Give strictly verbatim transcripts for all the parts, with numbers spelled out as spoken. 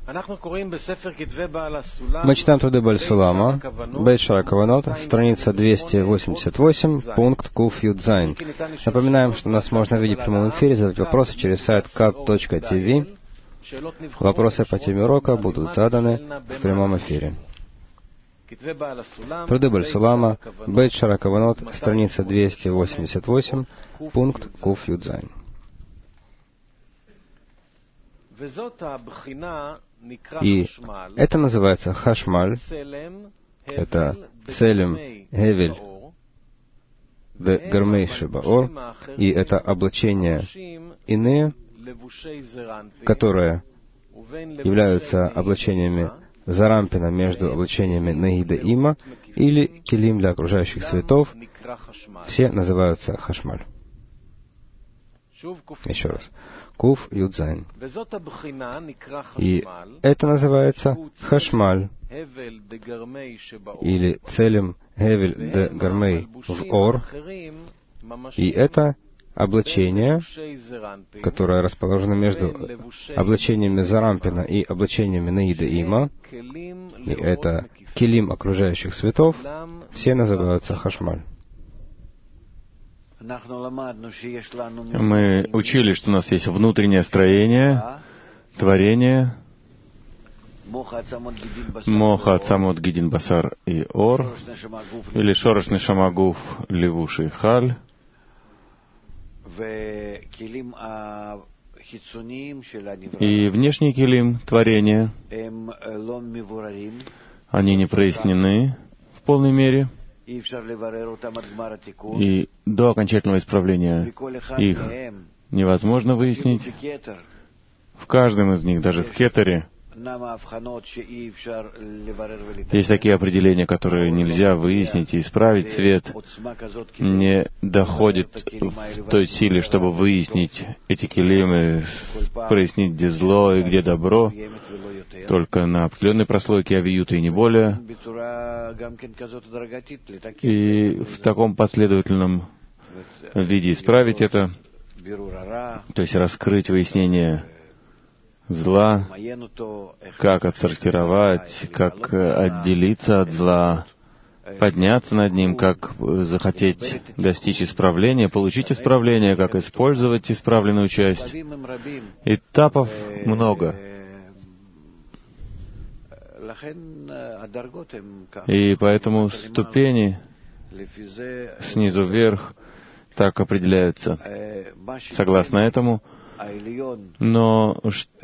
Мы читаем труды Бааль Сулама, Бейт Шара Каванот, страница двести восемьдесят восемь, пункт Куф Юд Зайн. Напоминаем, что нас можно видеть в прямом эфире, задать вопросы через сайт кат точка ти ви. Вопросы по теме урока будут заданы в прямом эфире. Труды Бааль Сулама, Бейт Шара Каванот, страница двести восемьдесят восемь, пункт Куф Юд Зайн. И это называется хашмаль, это целем Хевель в Гармей Шебаор, и это облачение иные, которые являются облачениями Зарампина между облачениями Наида Има или Келим для окружающих светов, все называются хашмаль. Еще раз. Куф Юд Зайн. И это называется хашмаль, или целем Хевель де Гармей в Ор, и это облачение, которое расположено между облачениями Зарампина и облачениями Наида Има, и это келим окружающих светов, все называются хашмаль. Мы учили, что у нас есть внутреннее строение, творение, Моха, Ацамот, Гидин, Басар и Ор, или Шорош, Нешама, Гуф, Левуш и Халь, и внешний келим, творение, они не прояснены в полной мере, и до окончательного исправления их невозможно выяснить. В каждом из них, даже в Кетаре, есть такие определения, которые нельзя выяснить и исправить. Свет не доходит в той силе, чтобы выяснить эти келимы, прояснить, где зло и где добро, только на определенной прослойке авиюта и не более. И в таком последовательном виде исправить это, то есть раскрыть выяснение зла, как отсортировать, как отделиться от зла, подняться над ним, как захотеть достичь исправления, получить исправление, как использовать исправленную часть. Этапов много. И поэтому ступени снизу вверх так определяются согласно этому. Но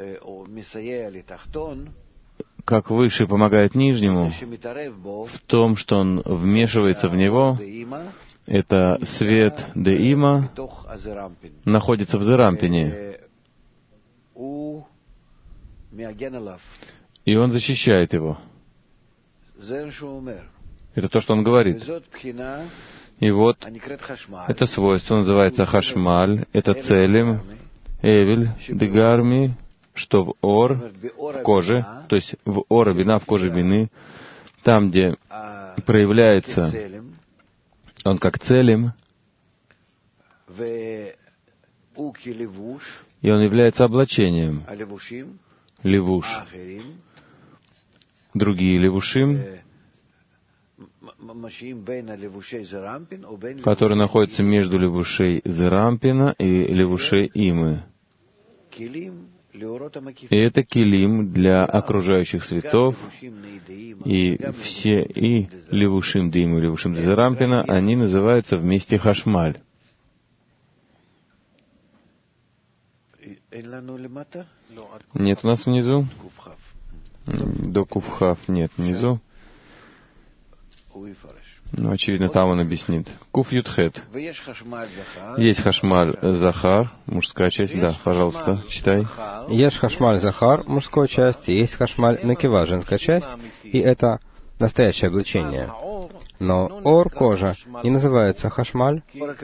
как выше помогает нижнему в том, что он вмешивается в него, это свет Деима находится в Зарампине, и он защищает его. Это то, что он говорит. И вот это свойство называется хашмаль, это целим, Эвель, Дегарми, что в Ор, в коже, то есть в Ор, бина, в коже бины, там, где проявляется он как целим, и он является облачением, левуш, другие левушим, который находится между левушей Зерампина и левушей Имы. И это келим для окружающих светов, и все и левушим Димы, и левушим Зерампина, они называются вместе хашмаль. Нет у нас внизу? До Куфхав нет внизу. Ну, очевидно, там он объяснит. Куф Ютхет. Есть хашмаль Захар, мужская часть. Да, пожалуйста, читай. Есть хашмаль Захар, мужская часть, и есть хашмаль Накива, женская часть, и это настоящее облачение. Но ор, кожа, не называется хашмаль.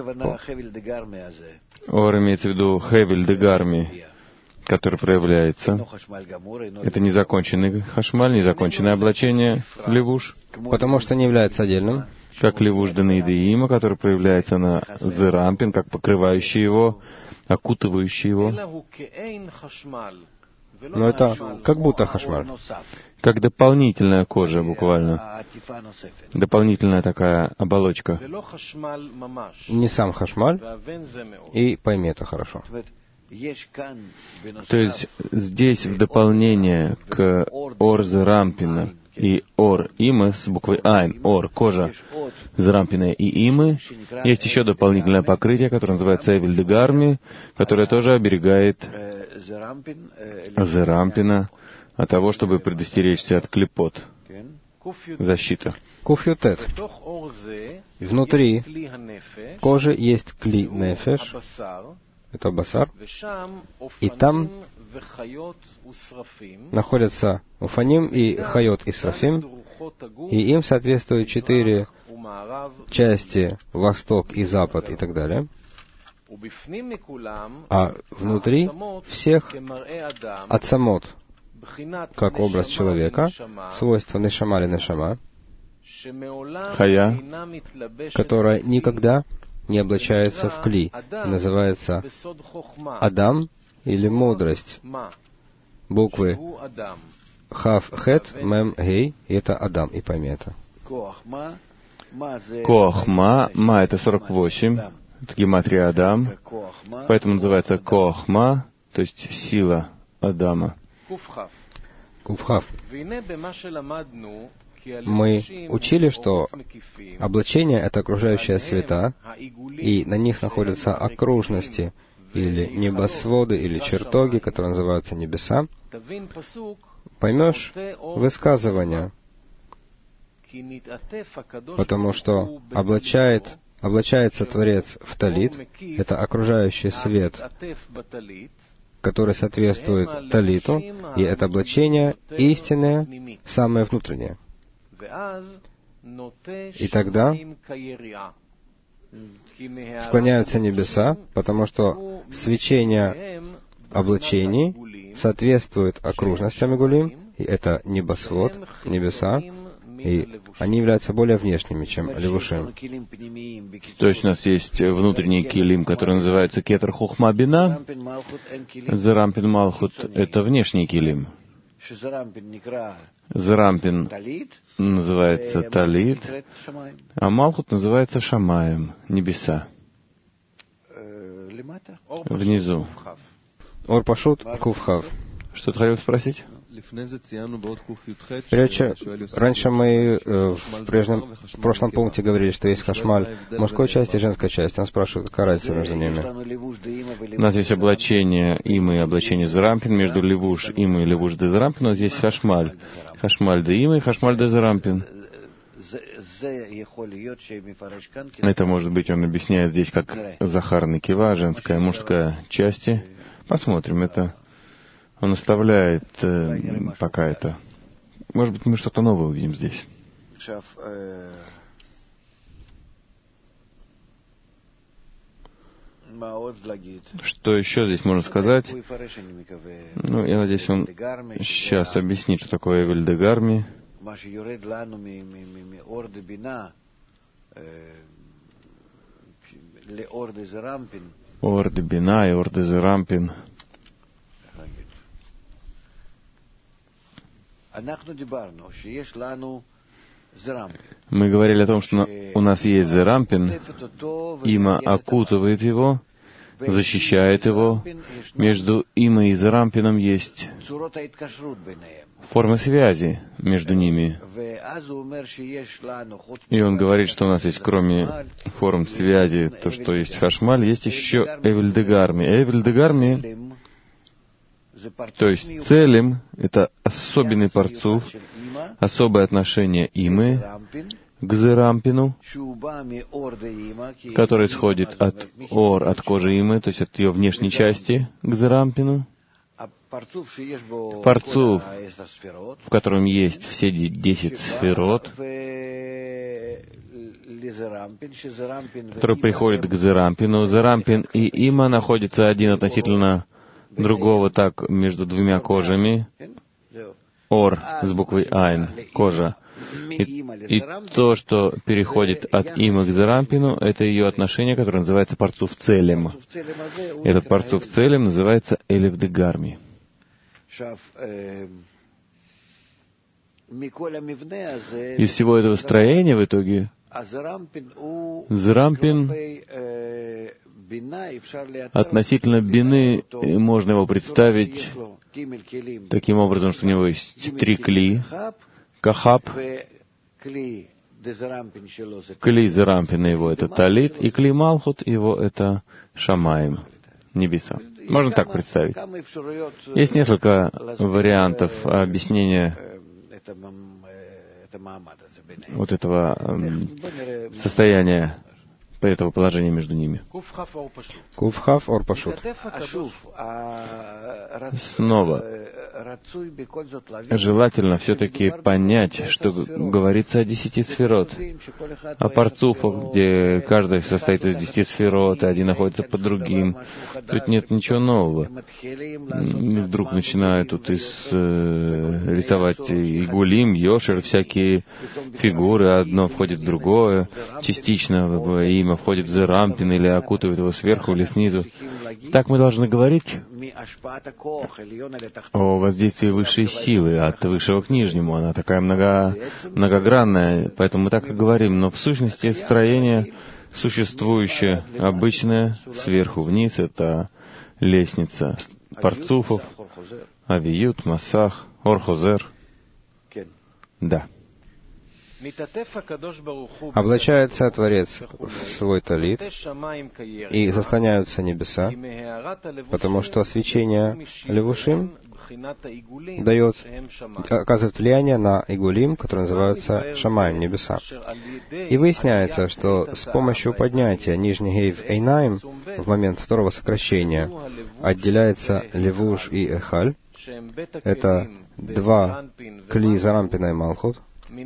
Ор имеется в виду Хевель де Гарми, который проявляется. Это незаконченный хашмаль, незаконченное облачение, левуш. Потому что не является отдельным. Как левуш Данаида Има, который проявляется на Зерампин, как покрывающий его, окутывающий его. Но это как будто хашмаль. Как дополнительная кожа, буквально. Дополнительная такая оболочка. Не сам хашмаль, и пойми это хорошо. То есть здесь в дополнение к ор Зерампина и ор Имы с буквой Айн, ор, кожа Зерампина и Имы, есть еще дополнительное покрытие, которое называется Эвель де Гарми, которое тоже оберегает Зерампина от того, чтобы предостеречься от клепот. Защита. Куфьютет. Внутри кожи есть кли нефеш, это басар, и там находятся уфаним и хайот и срафим, и им соответствуют четыре части, восток и запад и так далее. А внутри всех ацамот, как образ человека, свойство нешама или нешама, Хая, которая никогда не облачается в кли, и называется Адам или мудрость. Буквы Хав, Хет, Мем, Гей, и это Адам, и пойми это. Коахма, Ма это сорок восемь, это гематрия Адам, поэтому называется Коахма, то есть сила Адама. Кувхав. Мы учили, что облачение — это окружающая света, и на них находятся окружности, или небосводы, или чертоги, которые называются небеса. Поймешь высказывание, потому что облачает, облачается Творец в талит, это окружающий свет, который соответствует талиту, и это облачение истинное, самое внутреннее. И тогда склоняются небеса, потому что свечение облачений соответствует окружностям Игулим, и это небосвод, небеса, и они являются более внешними, чем левушим. То есть у нас есть внутренний килим, который называется Кетер Хохма Бина. Зерампин Малхут — это внешний килим. Зерампин называется Талит, а Малхут называется Шамаем, небеса. Внизу. Ор Пашут, Кувхав. Что ты хотел спросить? Прежде, раньше мы э, в, прежнем, в прошлом пункте говорили, что есть хашмаль мужской части и женской части. Он спрашивает, какая разница между ними. У нас есть облачение Имы и облачение Зерампин. Между левуш Имы и левуш де Зерампин у нас есть хашмаль. Хашмаль де Имы и хашмаль де Зерампин. Это, может быть, он объясняет здесь как Захар Кива, женская, мужская части. Посмотрим это. Он оставляет э, пока это. Может быть, мы что-то новое увидим здесь. Что еще здесь можно сказать? Ну, я надеюсь, он сейчас объяснит, что такое Эвель де Гарми. Ор де Бина и Ор де Зерампин. Мы говорили о том, что у нас есть Зерампин, Има окутывает его, защищает его. Между Имой и Зерампином есть формы связи между ними. И он говорит, что у нас есть, кроме форм связи, то, что есть Хашмаль, есть еще Эвель де Гарми. Эвель де Гарми, то есть целим, это особенный парцуф, особое отношение Имы к Зерампину, который исходит от ор, от кожи Имы, то есть от ее внешней части к Зерампину. Парцуф, в котором есть все десять сферот, который приходит к Зерампину. Зерампин и Има находятся один относительно другого, так, между двумя кожами. Ор с буквой Айн, кожа. И, и то, что переходит от Имы к Зерампину, это ее отношение, которое называется парцуф целем. Этот парцуф целем называется Элев де Гарми. Из всего этого строения в итоге Зерампин относительно бины можно его представить таким образом, что у него есть три кли. Кахаб, кли Зерампина его это талит, и кли Малхут его это Шамаим, небеса. Можно так представить. Есть несколько вариантов объяснения вот этого состояния, этого положения между ними. Кувхав ор пашут. Снова, желательно все-таки понять, что говорится о десяти сферот, о парцуфах, где каждый состоит из десяти сферот, и один находится под другим. Тут нет ничего нового. Вдруг начинают тут из, э, рисовать игулим, йошер, всякие фигуры, одно входит в другое, частично имя входит в Зерампин или окутывает его сверху или снизу. Так мы должны говорить о воздействии высшей силы от высшего к нижнему. Она такая много, многогранная, поэтому мы так и говорим. Но в сущности строение существующее, обычное, сверху вниз, это лестница парцуфов, авиют, масах, орхозер. Да. Облачается Творец в свой талит, и заслоняются небеса, потому что свечение Левушим дает, оказывает влияние на Игулим, который называется Шамаем, небеса. И выясняется, что с помощью поднятия нижний гейв Эйнаим в момент второго сокращения отделяется Левуш и Эхаль. Это два кли Зарампина и Малхут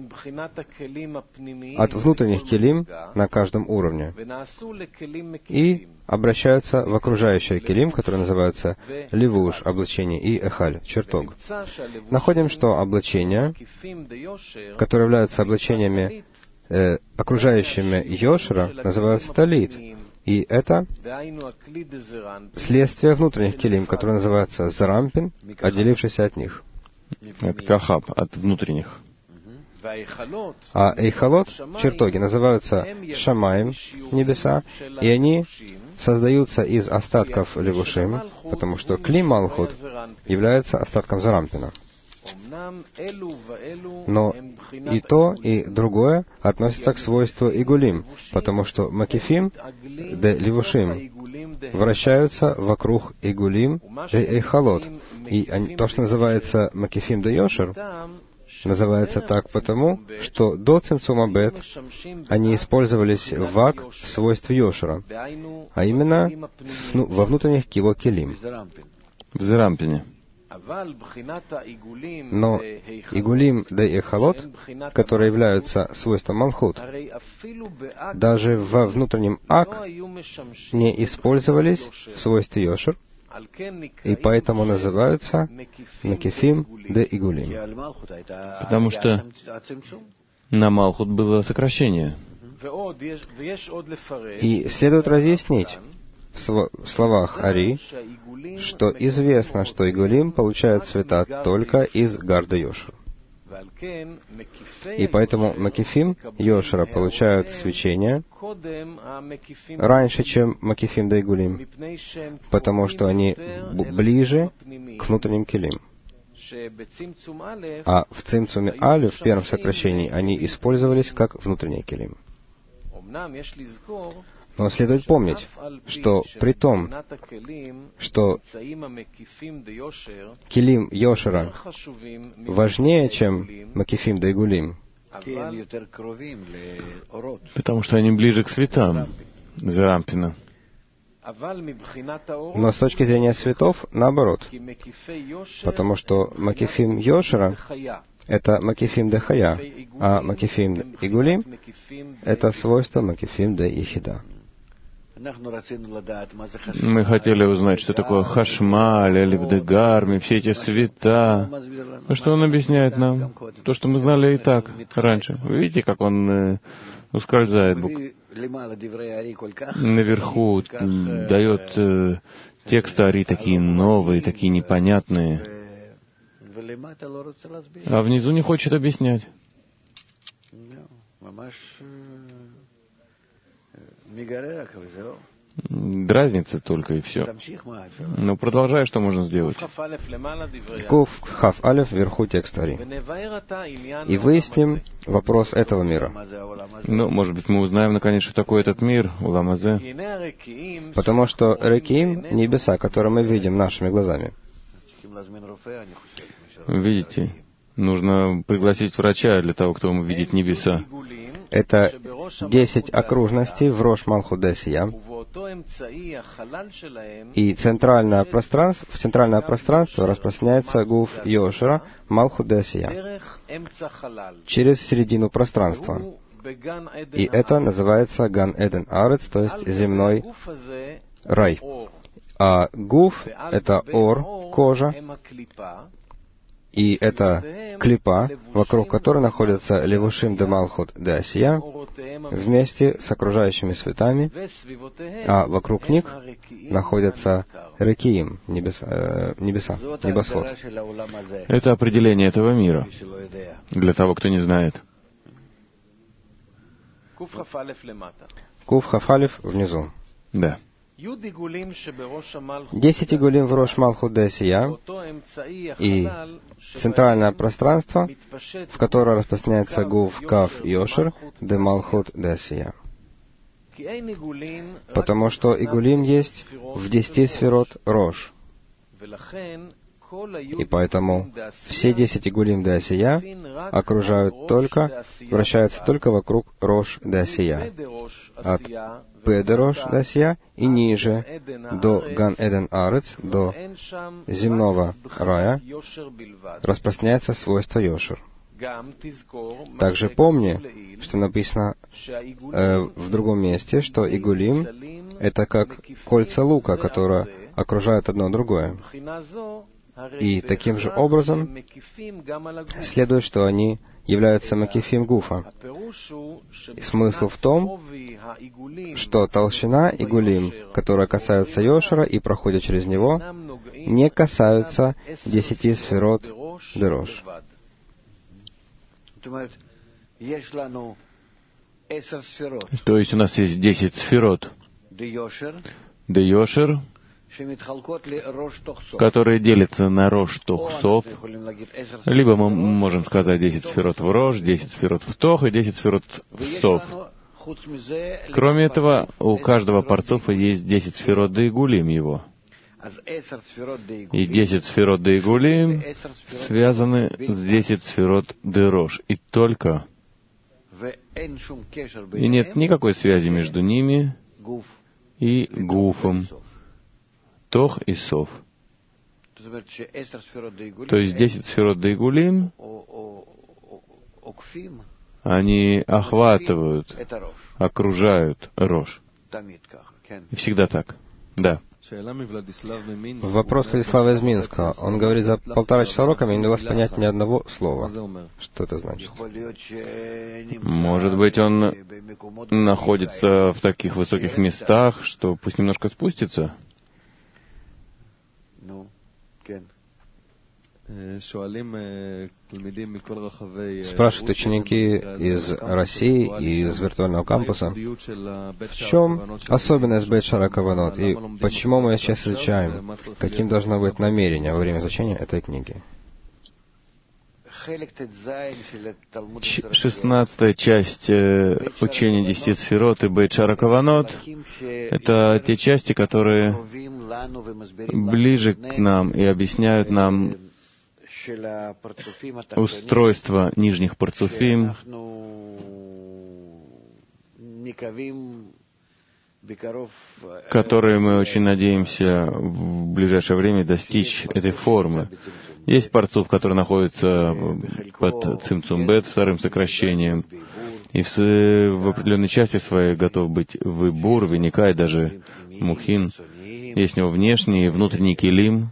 от внутренних келим на каждом уровне и обращаются в окружающие келим, которые называются левуш, облачение, и эхаль, чертог. Находим, что облачения, которые являются облачениями, э, окружающими йошера, называются талит. И это следствие внутренних келим, которые называются зарампин, отделившийся от них. Это кахаб, от внутренних. А эйхалот, чертоги, называются шамаем, небеса, и они создаются из остатков левушим, потому что кли Малхут является остатком Зарампина. Но и то, и другое относится к свойству Игулим, потому что Макифим де Левушим вращаются вокруг Игулим де Эйхалот. И они, то, что называется Макифим де Йошер, называется так потому, что до Цимцума Бет они использовались в вак в свойстве Йошера, а именно ну, во внутренних его келим. В Зерампине. Но Игулим да Эхалот, которые являются свойством Малхут, даже во внутреннем Ак не использовались в свойстве Йошер, и поэтому называются Макифим да Игулим. Потому что на Малхут было сокращение. И следует разъяснить в словах Ари, что известно, что Игулим получает цвета только из Гарда Йошера. И поэтому Макифим Йошера получают свечение раньше, чем Макифим да Игулим, потому что они ближе к внутренним келим. А в Цимцуме Алеф, в первом сокращении, они использовались как внутренние келим. Но следует помнить, что при том, что келим Йошера важнее, чем Макифим да Игулим, потому что они ближе к светам Зерампина. Но с точки зрения светов, наоборот, потому что Макифим Йошера — это Макифим де Хая, а Макифим Игулим — это свойство Макифим де Ихида. Мы хотели узнать, что такое Хашмаль, Элиф-де-Гарми, все эти света. Ну, что он объясняет нам? То, что мы знали и так раньше. Вы видите, как он э, ускользает наверху, дает э, тексты Ари такие новые, такие непонятные. А внизу не хочет объяснять. Дразнится только и все. Но продолжай, что можно сделать. Кув Хав Алеф вверху текст Ари. И выясним вопрос этого мира. Ну, может быть, мы узнаем наконец, что такое этот мир, Улам Азе. Потому что Рекиим — небеса, которые мы видим нашими глазами. Видите, нужно пригласить врача для того, кто видит небеса. Это десять окружностей в Рош Малхут Десия. И центральное пространство, в центральное пространство распространяется Гуф Йошера Малхут Десия через середину пространства. И это называется Ган Эден Арец, то есть земной рай. А Гуф — это Ор, кожа, и это клипа, вокруг которой находится Левушим де Малхут де Асия, вместе с окружающими светами, а вокруг них находятся Рекиим, небеса, э, небеса, небосвод. Это определение этого мира, для того, кто не знает. Кув Хафалев внизу. Да. Десять игулим в Рош Малхут де Асия и центральное пространство, в которое распространяется Гуф Кав Йошер де Малхут де Асия. Потому что игулим есть в десяти сферот Рош. И поэтому все десять игулим де Асия окружают только, вращаются только вокруг Рош де Асия. От П де Рош де Асия и ниже до Ган Эден Арец, до земного рая, распространяется свойство Йошер. Также помни, что написано э, в другом месте, что игулим — это как кольца лука, которые окружают одно другое. И таким же образом следует, что они являются макифим гуфа. И смысл в том, что толщина игулим, которая касается Йошера и проходит через него, не касаются десяти сферот Дерош. То есть у нас есть десять сферот. Де Йошер, которые делятся на Рош Тох-Сов. Либо мы можем сказать десять сферот в Рош, десять сферот в Тох и десять сферот в Сов. Кроме этого, у каждого парцофа есть десять сферот де Игулим его. И десять сферот де Игулим связаны с десять сферот де Рош. И только... И нет никакой связи между ними и Гуфом. Тох и Сов. То есть десять сферот де Игулим, они охватывают, окружают Рош. И всегда так. Да. Вопрос Владислава из Минска. Он говорит, за полтора часа урока мне не удалось понять ни одного слова. Что это значит? Может быть, он находится в таких высоких местах, что пусть немножко спустится? Спрашивают ученики из России и из виртуального кампуса, в чем особенность Бейт Шара Каванот и почему мы сейчас изучаем, каким должно быть намерение во время изучения этой книги. Шестнадцатая часть учения десяти сферот и Бейт Шара Каванот — это те части, которые ближе к нам и объясняют нам устройство нижних парцуфим, которые мы очень надеемся в ближайшее время достичь этой формы. Есть парцуф, который находится под цимцум бет, вторым сокращением, и в, в определенной части своей готов быть выбур, виника и даже мухин. Есть у него внешний и внутренний килим,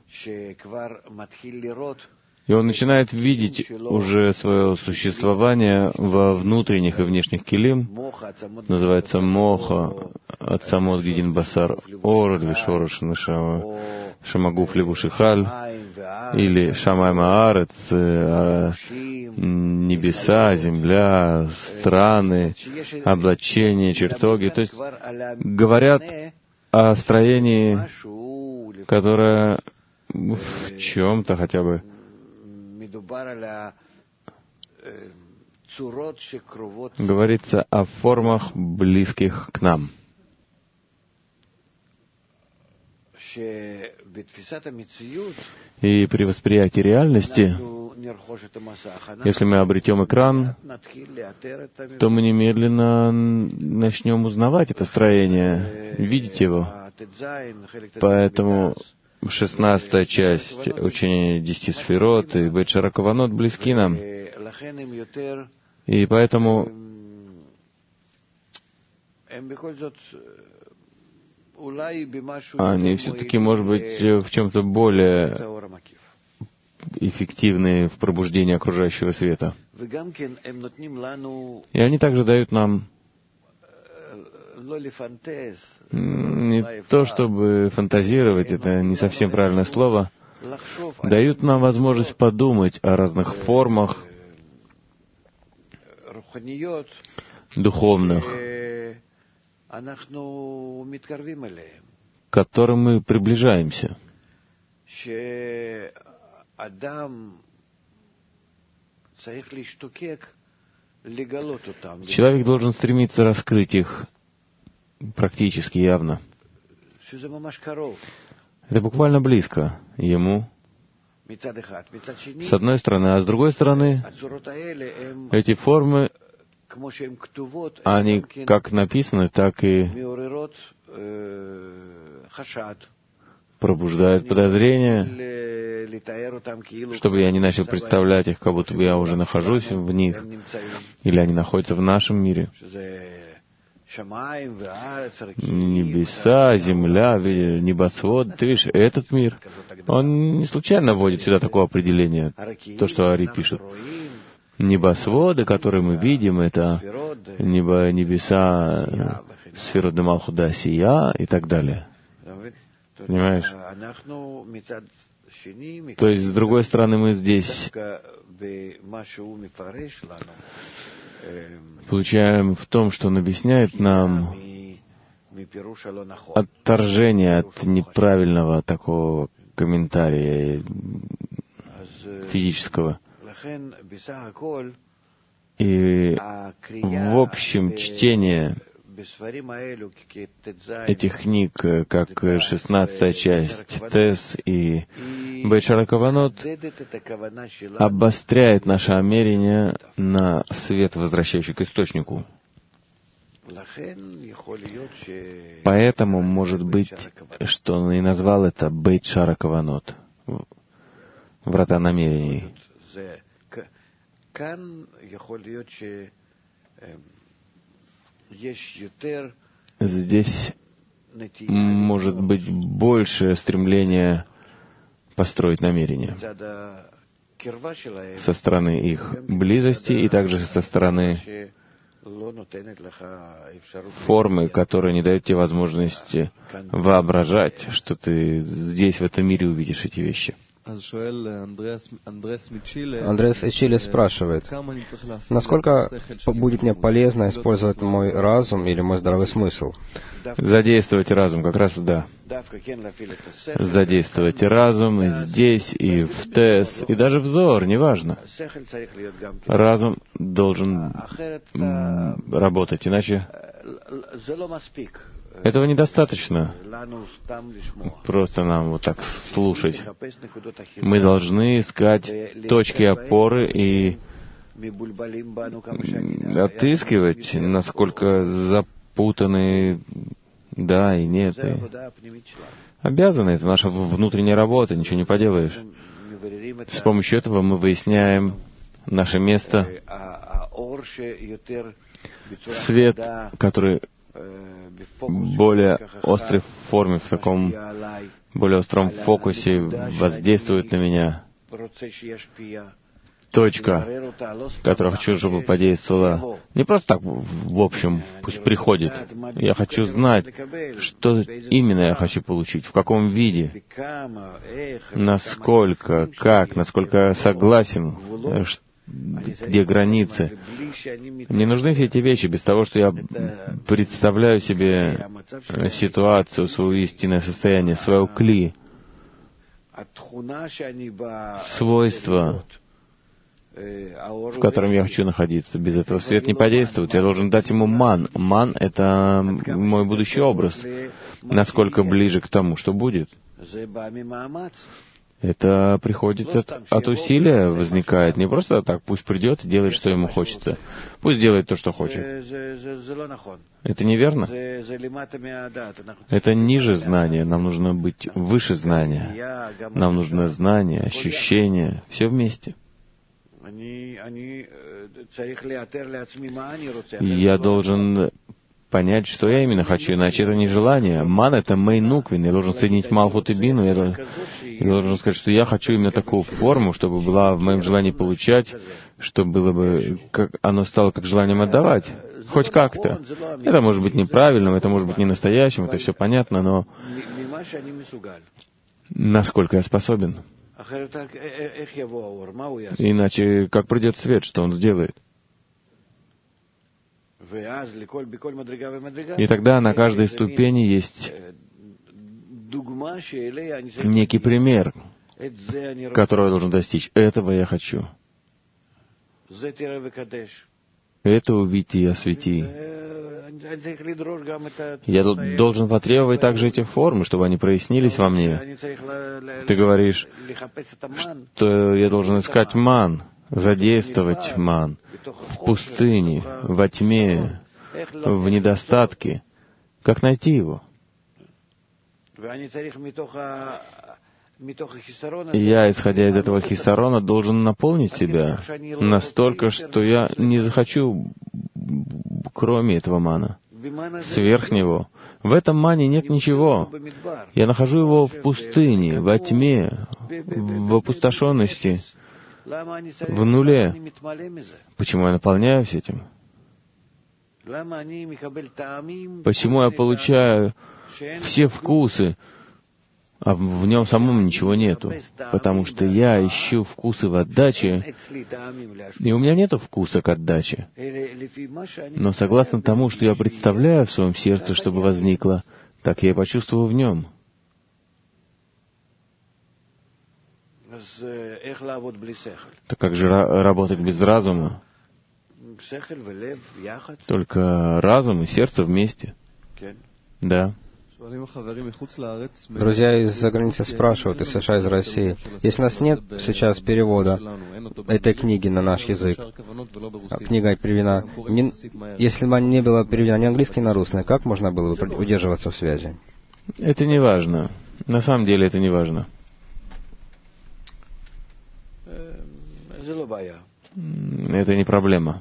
и он начинает видеть уже свое существование во внутренних и внешних килим. Называется моха, от самот гидин басар ор, вишорош нишава, шамагуф левушихаль. или Шамай Аарец, небеса, земля, страны, облачения, чертоги. То есть говорят о строении, которое в чем-то хотя бы говорится о формах, близких к нам. И при восприятии реальности, если мы обретем экран, то мы немедленно начнем узнавать это строение, видеть его. Поэтому шестнадцатая часть учения десяти сферот и Бейт Шара Каванот близки нам. И поэтому они все-таки, может быть, в чем-то более эффективны в пробуждении окружающего света. И они также дают нам не то, чтобы фантазировать, это не совсем правильное слово, дают нам возможность подумать о разных формах духовных, к которым мы приближаемся. Человек должен стремиться раскрыть их практически явно. Это буквально близко ему, с одной стороны, а с другой стороны, эти формы, они как написаны, так и пробуждают подозрения, чтобы я не начал представлять их, как будто бы я уже нахожусь в них, или они находятся в нашем мире. Небеса, земля, небосвод. Ты видишь, этот мир, он не случайно вводит сюда такое определение, то, что Ари пишет. Небосводы, которые мы видим, это небо, небеса, сферот де Малхут де Асия и так далее. Понимаешь? То есть, с другой стороны, мы здесь получаем в том, что он объясняет нам отторжение от неправильного такого комментария физического. И в общем чтение этих книг, как шестнадцатая часть Тес и Бейт Шара Каванот, обостряет наше намерение на свет, возвращающий к источнику. Поэтому, может быть, что он и назвал это Бейт Шара Каванот, врата намерений. Здесь может быть больше стремления построить намерения со стороны их близости и также со стороны формы, которая не дает тебе возможности воображать, что ты здесь, в этом мире, увидишь эти вещи. Андреас из Чили спрашивает, насколько будет мне полезно использовать мой разум или мой здравый смысл? Задействовать разум, как раз да. Задействовать разум и здесь, и в Тес, и даже взор, неважно. Разум должен работать, иначе этого недостаточно. Просто нам вот так слушать. Мы должны искать точки опоры и отыскивать, насколько запутаны да и нет. И обязаны, это наша внутренняя работа, ничего не поделаешь. С помощью этого мы выясняем наше место. Свет, который в более острой форме, в таком более остром фокусе воздействует на меня точка, которую хочу, чтобы подействовала. Не просто так, в общем, пусть приходит. Я хочу знать, что именно я хочу получить, в каком виде, насколько, как, насколько я согласен, где границы. Мне нужны все эти вещи без того, что я представляю себе ситуацию, свое истинное состояние, свое кли, свойства, в котором я хочу находиться. Без этого свет не подействует. Я должен дать ему ман. Ман — это мой будущий образ. Насколько ближе к тому, что будет. Это приходит от, от усилия, возникает. Не просто так, пусть придет и делает, что ему хочется. Пусть делает то, что хочет. Это неверно. Это ниже знания. Нам нужно быть выше знания. Нам нужно знание, ощущение. Все вместе. Я должен понять, что я именно хочу, иначе это не желание. Ман — это мейнуквин. Я должен соединить Малхут и Бину. Я, я должен сказать, что я хочу именно такую форму, чтобы была в моем желании получать, чтобы было бы, как оно стало как желанием отдавать. Хоть как-то. Это может быть неправильным, это может быть не настоящим, это все понятно, но насколько я способен. Иначе как придет свет, что он сделает? И тогда на каждой ступени есть некий пример, который я должен достичь. Этого я хочу. Это увидь и освети. Я тут должен потребовать также эти формы, чтобы они прояснились во мне. Ты говоришь, что я должен искать ман, задействовать ман в пустыне, во тьме, в недостатке. Как найти его? И я, исходя из этого хисарона, должен наполнить себя настолько, что я не захочу, кроме этого мана, сверх него. В этом мане нет ничего. Я нахожу его в пустыне, во тьме, в опустошенности, в нуле. Почему я наполняюсь этим? Почему я получаю все вкусы, а в нем самом ничего нету? Потому что я ищу вкусы в отдаче, и у меня нету вкуса к отдаче. Но согласно тому, что я представляю в своем сердце, чтобы возникло, так я и почувствую в нем. Так как же работать без разума? Только разум и сердце вместе. Да. Друзья из-за границы спрашивают, из США, из России, если у нас нет сейчас перевода этой книги на наш язык, а книга переведена, не, если бы не было переведена ни английский, ни на русский, как можно было бы удерживаться в связи? Это не важно. На самом деле это не важно. Это не проблема.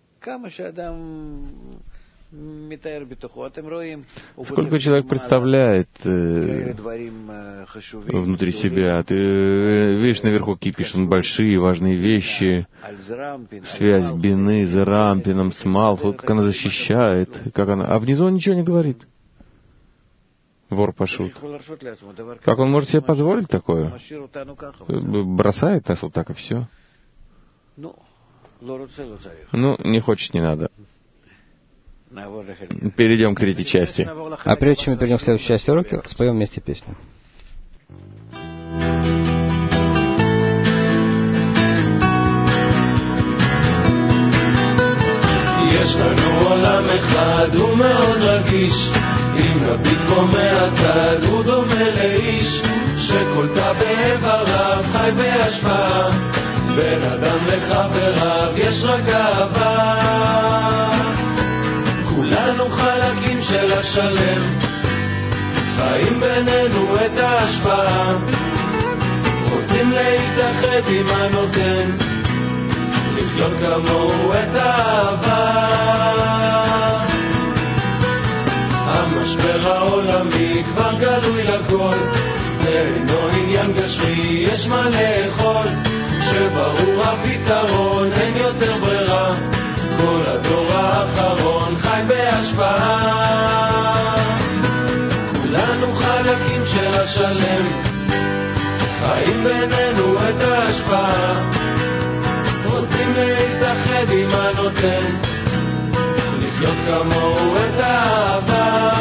Сколько человек представляет э, внутри себя? Ты видишь, наверху кипишь большие важные вещи, связь Бины с Рампином, с Малхут, как она защищает, как она... А внизу он ничего не говорит. Вор пашут. Как он может себе позволить такое? Бросает нас вот так и все. Ну, не хочет, не надо. Перейдем к третьей части. А прежде чем мы перейдем к следующей части урока, споем вместе песню. יש לנו עולם אחד, הוא מאוד רגיש, אם נביט בו מהצד, הוא דומה לאיש, שכל תא באיבריו חי בהשפעה, בין אדם לחבריו יש רק אהבה. כולנו חלקים של השלם, חיים בינינו את ההשפעה, רוצים להתאחד עם הנותן, לחיות כמוהו את האהבה. המשבר העולמי כבר גלוי לכל, זה אינו עניין גשמי, יש מה לאכול, כשברור הפתרון אין יותר ברירה, כל הדור האחרון חי בהשפעה. כולנו חלקים של השלם, חיים בינינו את ההשפעה, רוצים להתאחד עם הנותן, לחיות כמוהו את האהבה.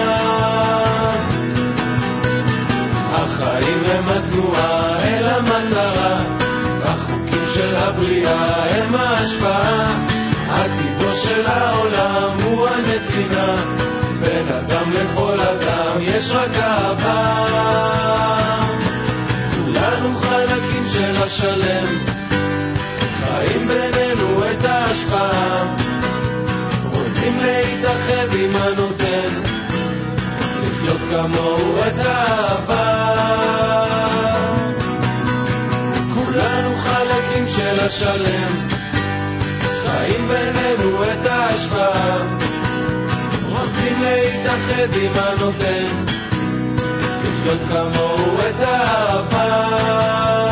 החיים הם התנועה אל המטרה, החוקים של הבריאה הם ההשפעה, עתידו של העולם הוא הנתינה, בין אדם לכל אדם יש רק אהבה. כולנו חלקים של השלם, חיים בינינו את ההשפעה, רוצים להתאחד עם הנותן, לחיות כמוהו את האהבה. כולנו חלקים של השלם, חיים בינינו את ההשפעה, רוצים להתאחד עם הנותן, לחיות כמוהו את האהבה.